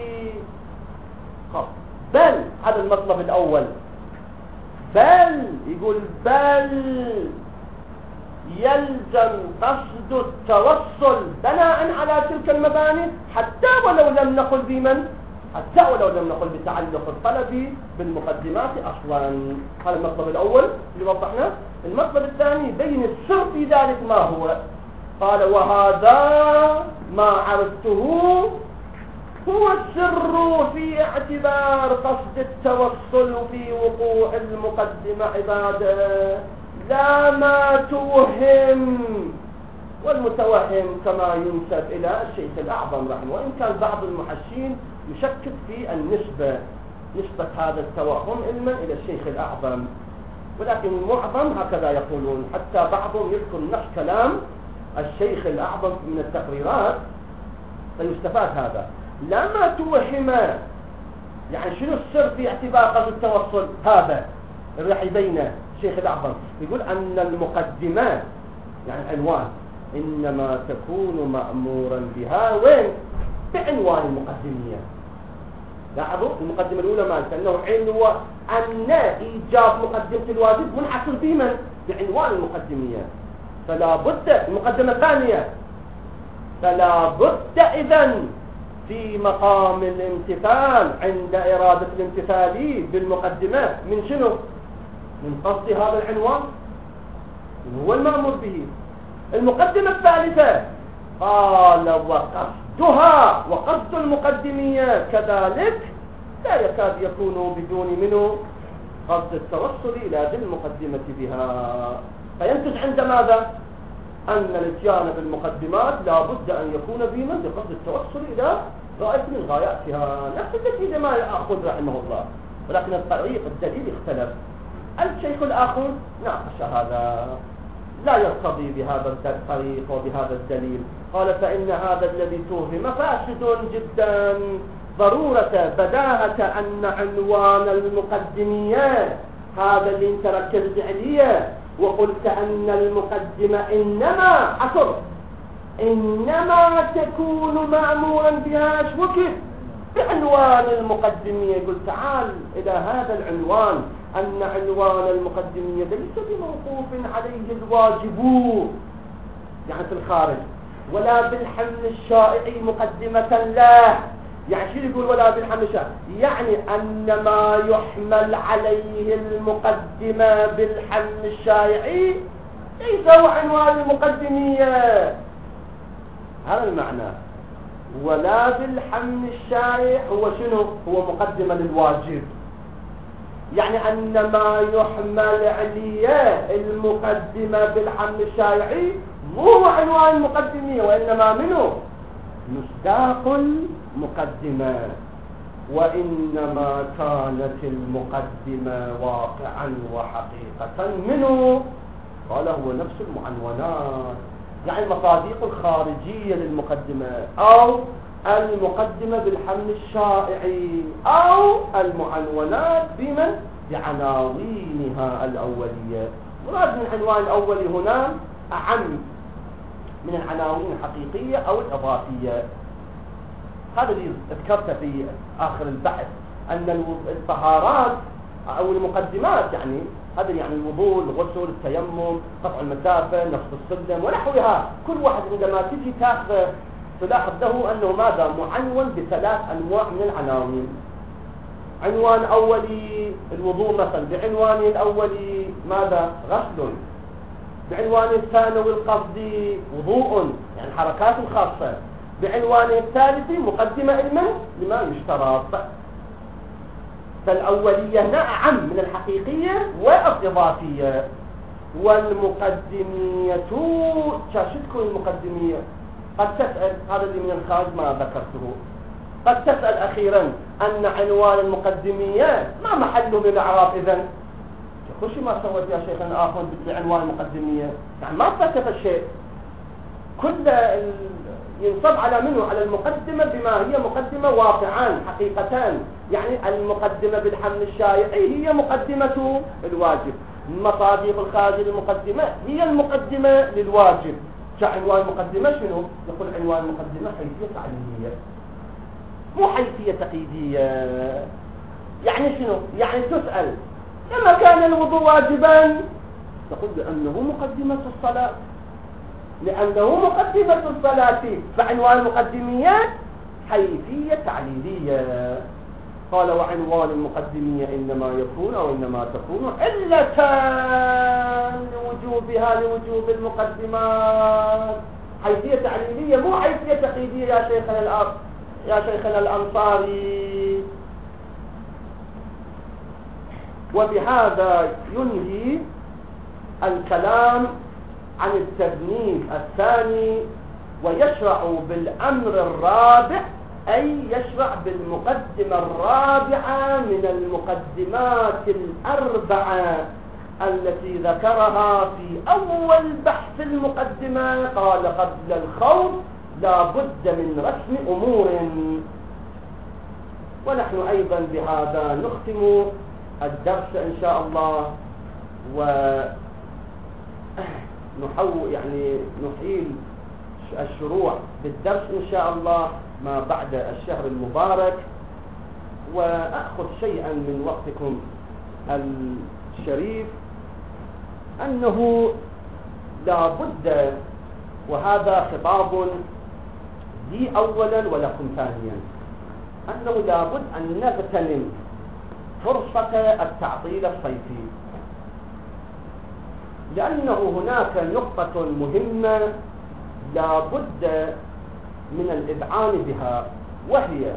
C: بل هذا المطلب الأول، بل يقول بل يلزم قصد التوصل بناء على تلك المباني حتى ولو لم نقل بمن حتى ولو لم نقل بتعلق الطلب بالمقدمات أصلا. هذا المطلب الأول اللي وضحناه. المطلب الثاني بين السر في ذلك ما هو. قال: وهذا ما عرفته هو السر في اعتبار قصد التوصل في وقوع المقدمة عبادة، لا ما توهم. والمتوهم كما ينسب إلى الشيخ الأعظم رحمه، وإن كان بعض المحشين يشكك في النسبة، نسبة هذا التوهم علما إلى الشيخ الأعظم، ولكن المعظم هكذا يقولون. حتى بعضهم يذكر نفس كلام الشيخ الأعظم من التقريرات، فيستفاد هذا لا ما توهم. يعني شنو السر في اعتبار قصد التوصل؟ هذا راح يبينه الشيخ الأعظم، يقول أن المقدمات يعني العنوان إنما تكون مأمورا بها وين؟ بعنوان المقدمية. لاحظوا المقدمة الأولى مالك أنه عنوان أن إيجاب مقدمة الواجب منحصر بمن؟ بعنوان المقدمية. فلا بد المقدمة الثانية، فلا بد إذن في مقام الامتثال عند إرادة الامتثال بالمقدمات من شنو؟ من قصد هذا العنوان هو المأمور به. المقدمة الثالثة قال: وقصدها وقصد المقدمية كذلك لا يكاد يكون بدون منه قصد التوصل إلى ذي المقدمة بها. فينتج عند ماذا؟ أن الاتيان بالمقدمات لا بد أن يكون بمن بقصد التوصل إلى غاية من غاياتها، نفس النتيجة ما يأخذ رحمه الله، ولكن الطريق الدليل اختلف. الشيخ الآخر ناقش هذا، لا يرتضي بهذا الطريق وبهذا الدليل. قال: فإن هذا الذي توهم فاسد جدا، ضرورة بداهة أن عنوان المقدمية هذا اللي انت ركزت عليه وقلت أن المقدمة إنما حصر إنما تكون مأمورا بها شوكت بعنوان المقدمية. يقول: تعال إلى هذا العنوان، أن عنوان المقدمية ليس بموقوف عليه الواجب يعني في الخارج، ولا بالحمل الشائعي مقدمة له. يعني شو يقول ولا بالحمل الشائعي؟ يعني أن ما يحمل عليه المقدمة بالحمل الشائعي ليس هو عنوان المقدمية، هذا المعنى. ولا بالحمل الشائع هو شنو؟ هو مقدمة للواجب. يعني أن ما يحمل عليه المقدمة بالحمل الشائعي مو عنوان المقدمية، وإنما منه مصداق المقدمة. وإنما كانت المقدمة واقعا وحقيقة منه. قال هو نفس المعنونات، يعني المصادق الخارجية للمقدمة أو المقدمة بالحمل الشائعي أو المعنونات بمن؟ بعناوينها الأولية. مراد من العنوان الأولي هنا أعم من العناوين الحقيقية أو الإضافية. هذا اللي ذكرته في آخر البحث، أن الطهارات أو المقدمات يعني هذا يعني الوضوء، الغسل، التيمم، قطع المسافة، نصب السلم ونحوها، كل واحد عندما تجي تاخذ تلاحظ له أنه ماذا؟ معنون بثلاث أنواع من العناوين. عنوان أولي الوضوء مثلا، بعنوانه الأولي ماذا؟ غسل، بعنوانه الثانوي القصدي وضوء يعني حركات خاصة، بعنوانه الثالث مقدمة علما لما يشترط. فالأولية هنا أعم من الحقيقية والإضافية. والمقدمية شاشتكم المقدمية قد تسأل، هذا اللي من الخارج ما ذكرته، قد تسأل أخيرا أن عنوان المقدمية ما محله من الإعراب إذن؟ خش ما سويت يا شيخنا آخر بعنوان المقدمية، يعني ما فكت الشيء، كل ينصب على منه على المقدمة بما هي مقدمة واقعان حقيقتان، يعني المقدمة بالحمل الشائعي هي مقدمة الواجب، المصادق الخارج للمقدمة هي المقدمة للواجب. عنوان المقدمة شنو؟ يقول عنوان المقدمة حيثية تعليمية مو حيثية تقييدية. يعني شنو؟ يعني تسأل لما كان الوضوء واجبا تقول بأنه مقدمة الصلاة، لأنه مقدمة الصلاة، فعنوان المقدميات حيثية تعليلية. قال وعنوان المقدمية إنما يكون أو إنما تكون علتان لوجوبها لوجوب المقدمات. حيثية تعليلية مو حيثية تقييدية يا شيخنا الأخ يا شيخنا الأنصاري. وبهذا ينهي الكلام عن التبنيد الثاني ويشرع بالأمر الرابع، أي يشرع بالمقدمة الرابعة من المقدمات الأربعة التي ذكرها في أول بحث المقدمة. قال قبل الخوض لا بد من رسم أمور. ونحن أيضا بهذا نختم الدرس إن شاء الله، ونحو يعني نحيل الشروع بالدرس إن شاء الله ما بعد الشهر المبارك، وأخذ شيئا من وقتكم الشريف. أنه لا بد، وهذا خطاب لي أولا ولكم ثانيا، أنه لا بد أن نغتنم فرصة التعطيل الصيفي، لأنه هناك نقطة مهمة لا بد من الإذعان بها، وهي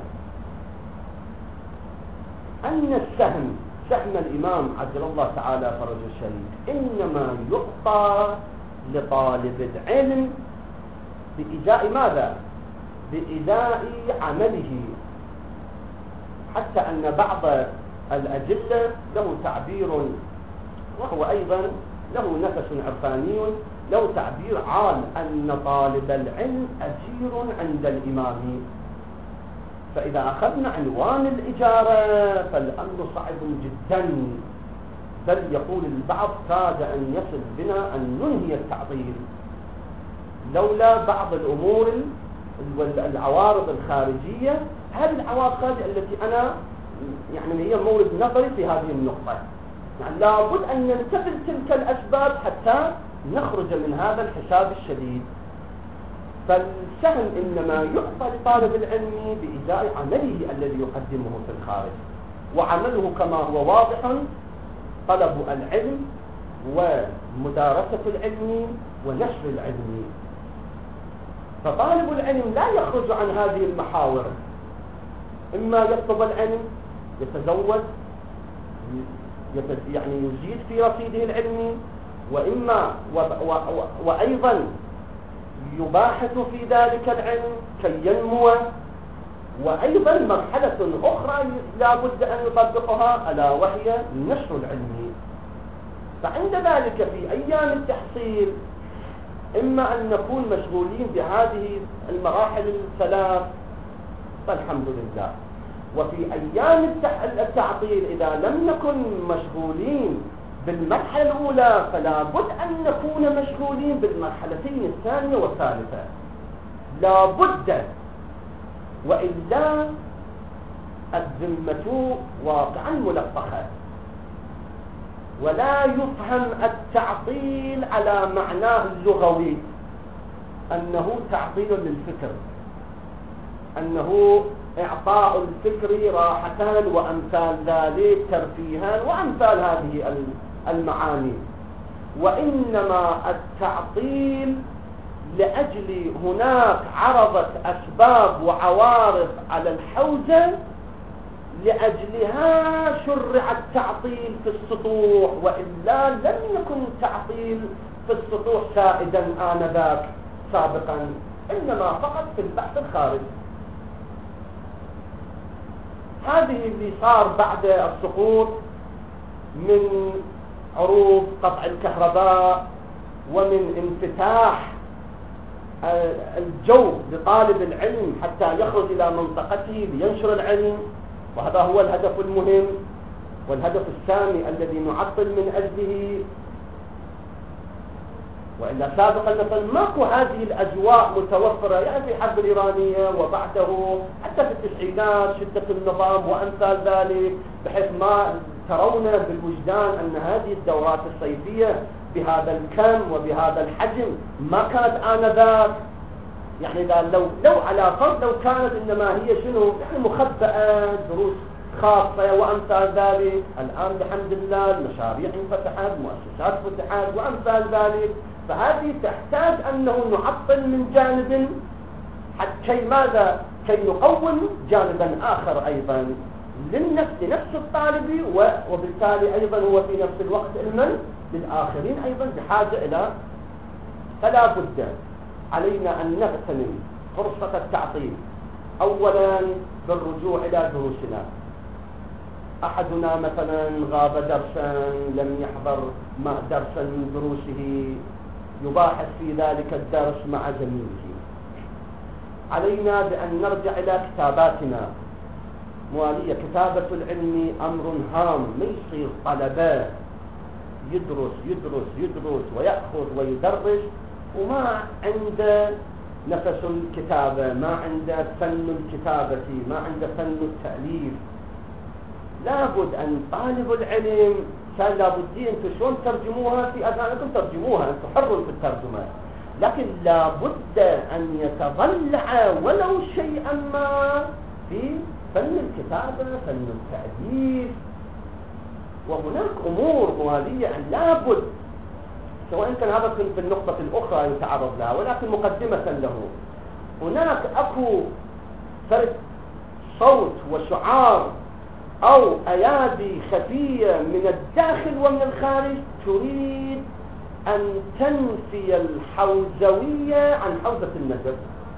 C: أن السهم سهم الإمام عجل الله تعالى فرجه الشريف إنما يعطى لطالب العلم بإجاء ماذا؟ بإجاء عمله. حتى أن بعض الأجلة له تعبير، وهو أيضا له نفس عرفاني، له تعبير عال أن طالب العلم أجير عند الإمام. فإذا أخذنا عنوان الإجارة فالأمر صعب جدا، بل يقول البعض كاد أن يصل بنا أن ننهي التعطيل لولا بعض الأمور والعوارض الخارجية. هذه العوارض الخارجية التي أنا يعني هي مورد نظري في هذه النقطة، يعني لابد أن ننتقل تلك الأسباب حتى نخرج من هذا الحساب الشديد. فالسهم إنما يعطى لطالب العلم بإجاء عمله الذي يقدمه في الخارج، وعمله كما هو واضح طلب العلم ومدارسة العلم ونشر العلم. فطالب العلم لا يخرج عن هذه المحاور، إما يطلب العلم يتزود يعني يزيد في رصيده العلمي، وإما و و و وأيضا يباحث في ذلك العلم كي ينمو وأيضا مرحلة أخرى لا بد أن يطبقها ألا وهي النشر العلمي. فعند ذلك في أيام التحصيل إما أن نكون مشغولين بهذه المراحل الثلاث فالحمد لله، وفي أيام التعطيل إذا لم نكن مشغولين بالمرحلة الأولى فلا بد أن نكون مشغولين بالمرحلتين الثانية والثالثة، لا بد، وإلا الذمة واقعا ملفقة. ولا يفهم التعطيل على معناه اللغوي أنه تعطيل للفكر، أنه إعطاء الفكر راحة وأمثال ذلك، ترفيها وأمثال هذه المعاني، وإنما التعطيل لأجل هناك عرضت أسباب وعوارض على الحوزة لأجلها شرع التعطيل في السطوح، وإلا لم يكن التعطيل في السطوح سائدا آنذاك سابقا، إنما فقط في البحث الخارجي. هذه اللي صار بعد السقوط من عروض قطع الكهرباء ومن انفتاح الجو لطالب العلم حتى يخرج إلى منطقته لينشر العلم، وهذا هو الهدف المهم والهدف السامي الذي نعطل من أجله. وإلا سابقا مثلا ماكو هذه الأجواء متوفرة، يعني في الحرب الإيرانية وبعده حتى في التسعينات شدة النظام وأمثال ذلك، بحيث ما ترون بالوجدان أن هذه الدورات الصيفية بهذا الكم وبهذا الحجم ما كانت آنذاك. يعني لو لو على فرض لو كانت إنما هي شنو يعني مخبأة دروس خاصة وأمثال ذلك، الآن بحمد الله المشاريع انفتحت، مؤسسات فتحت وأمثال ذلك، فهذه تحتاج أنه نعطل من جانب حتى ماذا كي نقوم جانبا آخر أيضا للنفس نفس الطالب، وبالتالي أيضا هو في نفس الوقت علما للآخرين أيضا بحاجة إلى. فلا بد علينا أن نغتنم فرصة التعطيل أولا بالرجوع إلى دروسنا. أحدنا مثلا غاب درسا لم يحضر ما درسا من دروسه يباحث في ذلك الدرس مع زميله، علينا بأن نرجع إلى كتاباتنا موالية. كتابة العلم أمر هام، ما يصير طلبة يدرس يدرس يدرس ويأخذ ويدرس وما عنده نفس الكتابة، ما عنده فن الكتابة، ما عنده فن التأليف. لابد أن طالب العلم كان لابد أنتم شلون ترجموها في أذهانكم ترجموها، أنتم حر في الترجمة، لكن لابد أن يتضلع ولو شيئا ما في فن الكتابة، فن التأليف. وهناك أمور موالية أن لابد، سواء كان هذا في النقطة الأخرى يتعرض لها، ولكن مقدمة له هناك أكو فرق صوت وشعار أو أيادي خفية من الداخل ومن الخارج تريد أن تنفي الحوزوية عن حوزة النسب.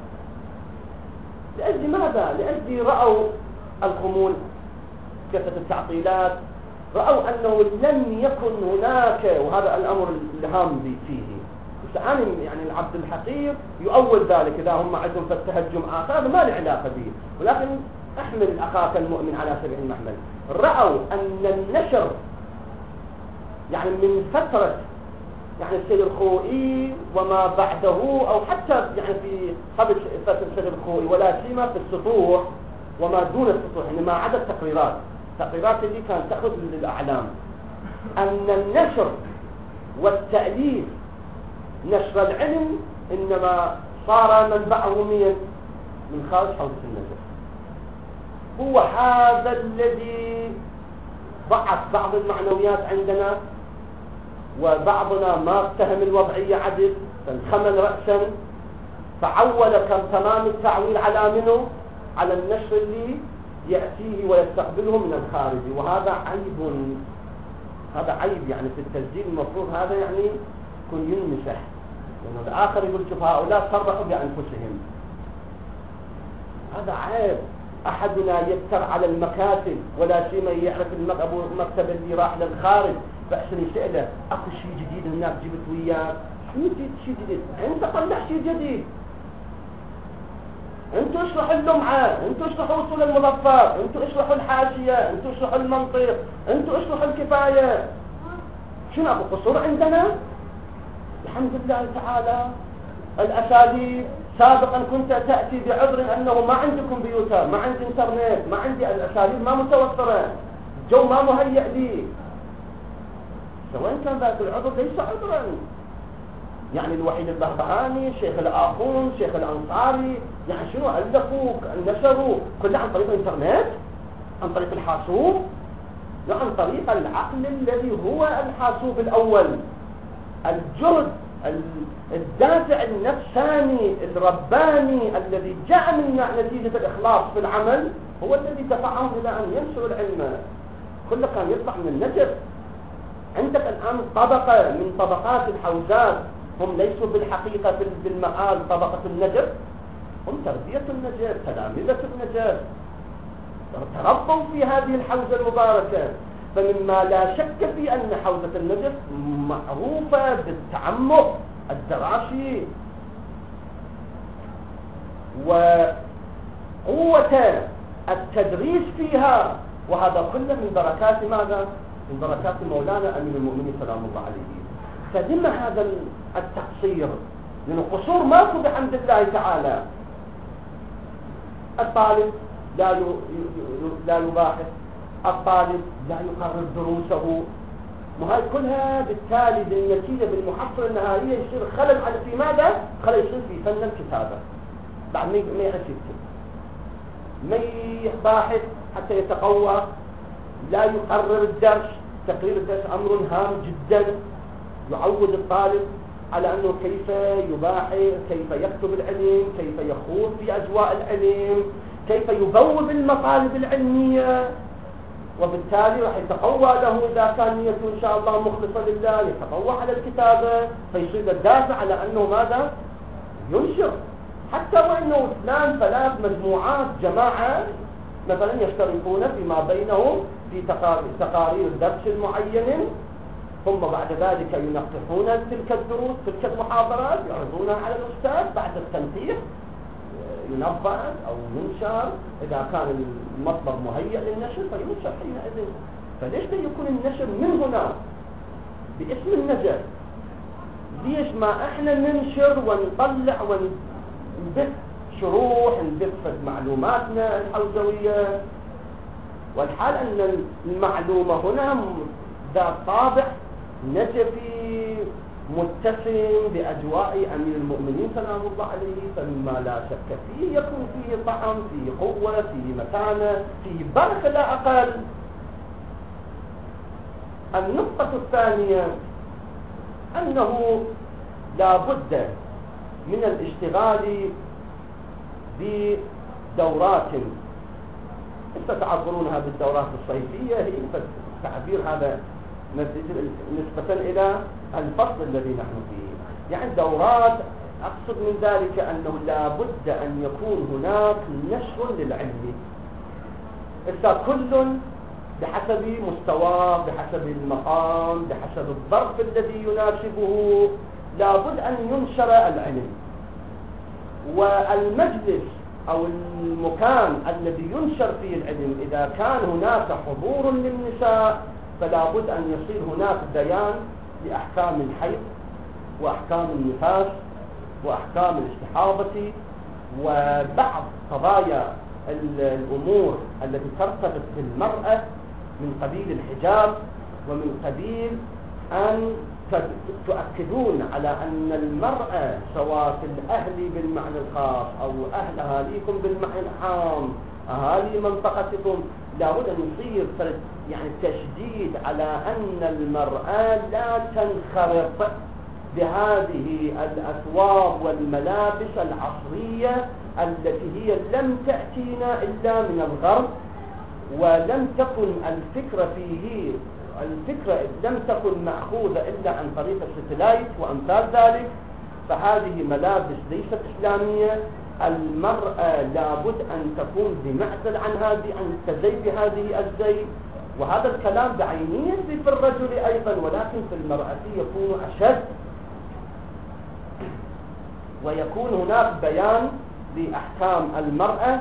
C: لأجل ماذا؟ لأجل رأوا الخمول كثرة التعطيلات، رأوا أنه لم يكن هناك، وهذا الأمر الهام فيه. يعني يعني العبد الحقير يؤول ذلك إذا هم عندهم فالتهجم آخر، هذا ما له علاقة به، ولكن احمل أخاك المؤمن على سبيل المحمل. رأوا أن النشر يعني من فترة يعني السيد الخوئي وما بعده، أو حتى يعني في قبل فترة السيد الخوئي ولا سيما في السطوح وما دون السطوح، يعني ما عدا التقريرات التقريرات اللي كانت تأخذ للأعلام، أن النشر والتأليف نشر العلم إنما صار منبعه من من خارج حوزة النشر. هو هذا الذي ضعف بعض المعنويات عندنا، وبعضنا ما اتهم الوضعية عدل فانخمل رأسا، فعول تمام التعويل على منه على النشر اللي يأتيه ويستقبله من الخارج. وهذا عيب، هذا عيب يعني في التسجيل. المفروض هذا يعني يكون ينمسح، لأنه الآخر يقول شوف هؤلاء صرحوا بأنفسهم، هذا عيب. أحدنا يكتر على المكاتب ولا سيما يعرف أبو المكتب اللي راح للخارج، فأحسن يسأله أكو شيء جديد هناك جبت وياه؟ شو جديد؟ شيء جديد؟ أنت طلع شيء جديد، أنتوا اشرحوا اللمعة، أنتوا اشرحوا وصول المظفر، أنتوا اشرحوا الحاشية، أنتوا اشرحوا المنطق، أنتوا اشرحوا الكفاية. شنو أكو قصور عندنا؟ الحمد لله تعالى. الأساليب سابقا كنت تأتي بعذر أنه ما عندكم بيوتر، ما عندي انترنت، ما عندي الأساليب ما متوفرة، الجو ما مهيئ لي. سواء كان ذاك العذر ليس عذرا. يعني الوحيد البهبهاني، الشيخ الآخون، الشيخ الأنصاري، يعني شنو ألفوا نشروا كله عن طريق الانترنت، عن طريق الحاسوب، لا عن طريق العقل الذي هو الحاسوب الأول. الجهد الدافع النفساني الرباني الذي جاء من نتيجة الإخلاص في العمل هو الذي دفعهم إلى أن ينشروا العلم. كله كان يطلع من النجف. عندك الآن طبقة من طبقات الحوزات، هم ليسوا بالحقيقة بالمآل طبقة النجف، هم تربية النجف، تلامذة النجف، تربوا في هذه الحوزة المباركة. فمما لا شك في أن حوزة النجف معروفة بالتعمق الدراسي وقوة التدريس فيها، وهذا كله من بركات ماذا؟ من بركات مولانا أمير المؤمنين سلام الله عليه. فلما هذا التقصير؟ لأن القصور ماكو بحمد الله تعالى. الطالب لا لا يباحث، الطالب لا يقرر دروسه، وهي كلها بالتالي بالنتيجة بالمحصلة النهائية يصير خلل على في ماذا؟ خلل يصير في فن الكتابة. بعد ما ما يعرف يكتب، ما يباحث حتى يتقوى، لا يقرر الدرس. تقرير الدرس أمر هام جدا، يعود الطالب على أنه كيف يباحث، كيف يكتب العلم، كيف يخوض في أجواء العلم، كيف يبوب المطالب العلمية، وبالتالي راح يتقوى له إذا كان نيته إن شاء الله مخلصة لله، يتقوى على الكتابة، فيصير الدافع على أنه ماذا؟ ينشر. حتى وأنه اثنان ثلاث مجموعات جماعة مثلا يشتركون فيما بينهم في تقارير درس معين، ثم بعد ذلك ينقحون تلك الدروس تلك المحاضرات يعرضونها على الأستاذ بعد التنقيح، ينبأ أو ينشر. إذا كان المطلب مهيئ للنشر فينشر حينئذ. فليش يكون النشر من هنا باسم النجف؟ ليش ما احنا ننشر ونطلع ونبث شروح، نبث معلوماتنا الحوزوية، والحال أن المعلومة هنا ذات طابع نجفي متسم بأجواء أمير المؤمنين سلام الله عليه، فمما لا شك فيه يكون فيه طعم، فيه قوة، فيه متانة، فيه بركة لا أقل. النقطة الثانية أنه لا بد من الاشتغال بدورات تعبرونها بالدورات الصيفية، هي تعبير هذا نسبة إلى الفصل الذي نحن فيه. يعني دورات، أقصد من ذلك أنه لا بد أن يكون هناك نشر للعلم، إذا كل بحسب مستواه، بحسب المقام، بحسب الظرف الذي يناسبه، لا بد أن ينشر العلم. والمجلس أو المكان الذي ينشر فيه العلم إذا كان هناك حضور للنساء فلا بد أن يصير هناك بيان لأحكام الحيض وأحكام النفاس وأحكام الاستحاضة وبعض قضايا الأمور التي ترتبط بالمرأة من قبيل الحجاب، ومن قبيل أن تؤكدون على أن المرأة سواء الأهل بالمعنى الخاص أو أهل أهاليكم بالمعنى العام، أهالي منطقتكم، لابد أن يصير يعني تشديد على أن المرأة لا تنخرط بهذه الأثواب والملابس العصرية التي هي لم تأتينا إلا من الغرب، ولم تكن الفكرة فيه الفكرة لم تكن مأخوذة إلا عن طريق الستلايت وأمثال ذلك. فهذه ملابس ليست إسلامية، المرأة لابد أن تكون بمعزل عن هذه، عن كزي بهذه الزي، وهذا الكلام بعينيا في الرجل أيضا، ولكن في المرأة يكون أشد، ويكون هناك بيان لأحكام المرأة.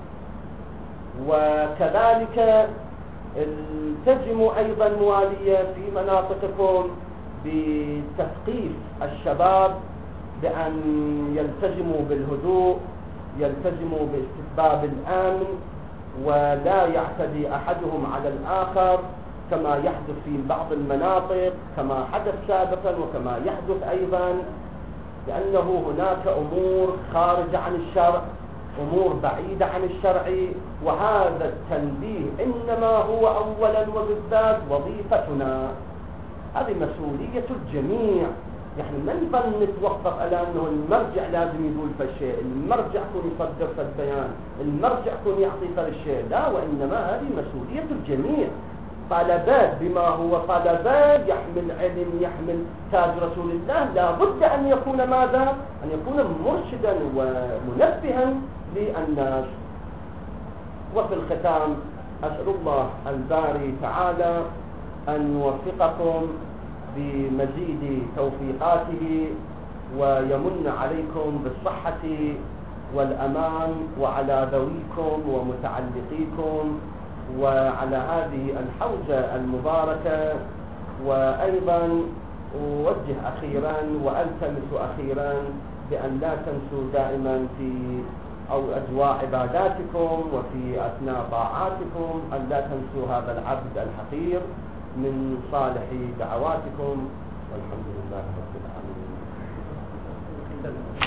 C: وكذلك التزموا أيضا موالية في مناطقكم بتثقيف الشباب بأن يلتزموا بالهدوء، يلتزموا باستتباب الأمن، ولا يعتدي أحدهم على الآخر كما يحدث في بعض المناطق، كما حدث سابقا وكما يحدث أيضا، لأنه هناك أمور خارجة عن الشرع، أمور بعيدة عن الشرع، وهذا التنبيه إنما هو أولا وبالذات وظيفتنا، هذه مسؤولية الجميع. يعني ما نظل نتوقف على أنه المرجع لازم يقول فالشيء، المرجع يكون يصدر فالبيان، المرجع يكون يعطي فالشيء، لا، وإنما هذه مسؤولية الجميع. طلبات بما هو طلبات، يحمل علم، يحمل تاج رسول الله، لا بد أن يكون ماذا؟ أن يكون مرشدا ومنبها للناس. وفي الختام أسأل الله الباري تعالى أن يوفقكم بمزيد توفيقاته، ويمن عليكم بالصحة والأمان، وعلى ذويكم ومتعلقيكم، وعلى هذه الحوزة المباركة. وأيضا أوجه أخيرا وألتمس أخيرا بأن لا تنسوا دائما في أو أجواء عباداتكم وفي أثناء طاعاتكم أن لا تنسوا هذا العبد الحقير من صالح دعواتكم، والحمد لله رب العالمين.